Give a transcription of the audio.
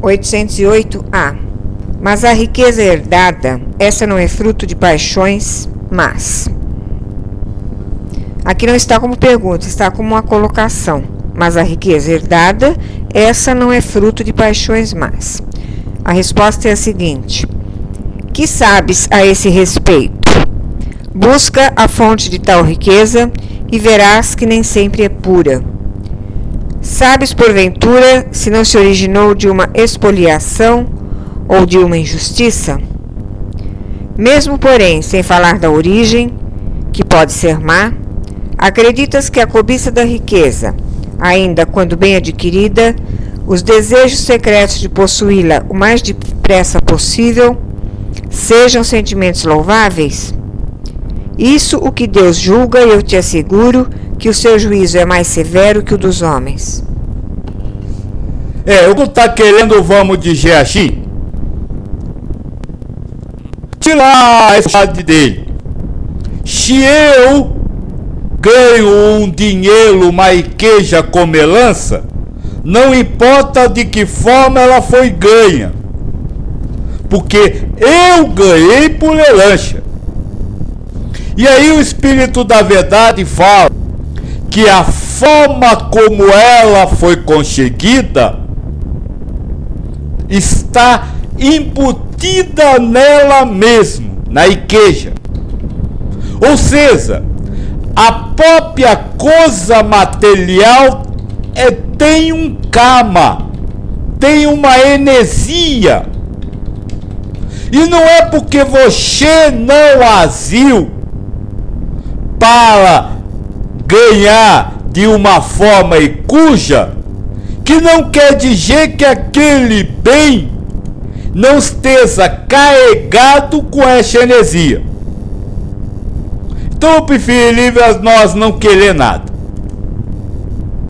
808A. Mas a riqueza herdada, essa não é fruto de paixões más. Aqui não está como pergunta, está como uma colocação. Mas a riqueza herdada, essa não é fruto de paixões más. A resposta é a seguinte: que sabes a esse respeito? Busca a fonte de tal riqueza e verás que nem sempre é pura. Sabes, porventura, se não se originou de uma expoliação ou de uma injustiça? Mesmo, porém, sem falar da origem, que pode ser má, acreditas que a cobiça da riqueza, ainda quando bem adquirida, os desejos secretos de possuí-la o mais depressa possível, sejam sentimentos louváveis? Isso o que Deus julga, e eu te asseguro que o seu juízo é mais severo que o dos homens. O que está querendo, vamos dizer assim, tirar a vontade dele. Se eu ganho um dinheiro, uma riqueza com melança, não importa de que forma ela foi ganha, porque eu ganhei por herança. E aí o Espírito da Verdade fala que a forma como ela foi conseguida está embutida nela mesmo, na riqueza. Ou seja, a própria coisa material tem um karma, tem uma energia. E não é porque você não agiu para ganhar de uma forma cuja, que não quer dizer que aquele bem não esteja carregado com essa energia. Então eu prefiro nós não querer nada.